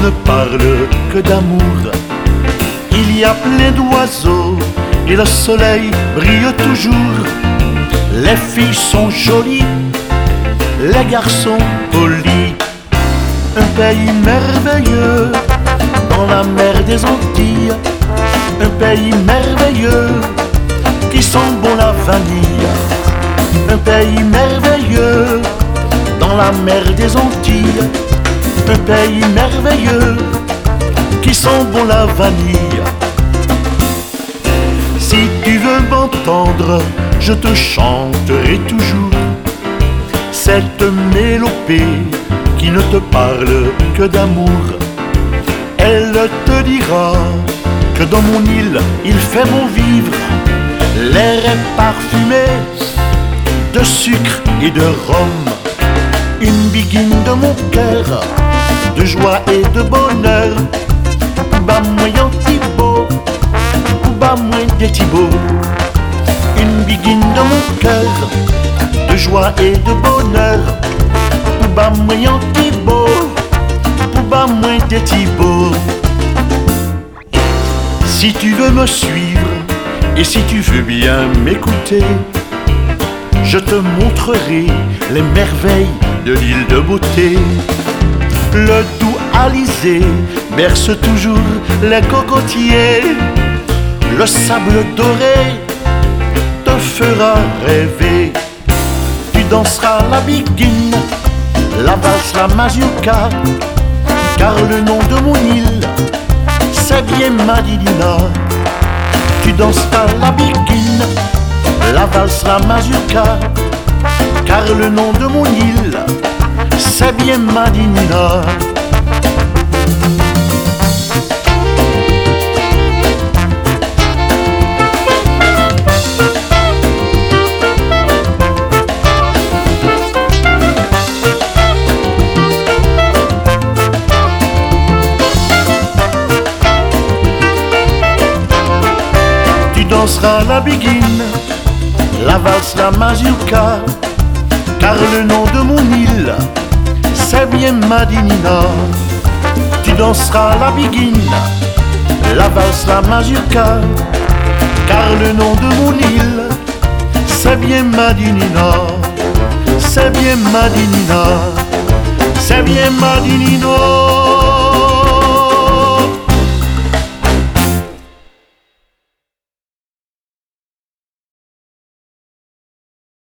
ne parle que d'amour. Il y a plein d'oiseaux et le soleil brille toujours. Les filles sont jolies, les garçons polis. Un pays merveilleux dans la mer des Antilles. Un pays merveilleux qui sent bon la vanille. Un pays merveilleux dans la mer des Antilles. Un pays merveilleux qui sent bon la vanille. Si tu veux m'entendre, je te chanterai toujours cette mélopée qui ne te parle que d'amour. Elle te dira que dans mon île il fait bon vivre. L'air est parfumé de sucre et de rhum. Une biguine de mon cœur, de joie et de bonheur. Bas moyen Thibaut, bas moins des Thibaut. Une biguine de mon cœur, de joie et de bonheur. Bas moyen Thibaut, bas moins des Thibaut. Si tu veux me suivre et si tu veux bien m'écouter, je te montrerai les merveilles de l'île de beauté. Le doux alizé berce toujours les cocotiers. Le sable doré te fera rêver. Tu danseras la biguine, la valse, la mazurka, car le nom de mon île, c'est bien Madinina. Tu danseras la biguine, la valse, la mazurka, car le nom de mon île, c'est bien Madinina. Tu danseras la biguine, la valse, la mazurka, car le nom de mon île, c'est bien Madinina. Tu danseras la biguine, la valse, la mazurka, car le nom de mon île, c'est bien Madinina. C'est bien Madinina. C'est bien Madinina.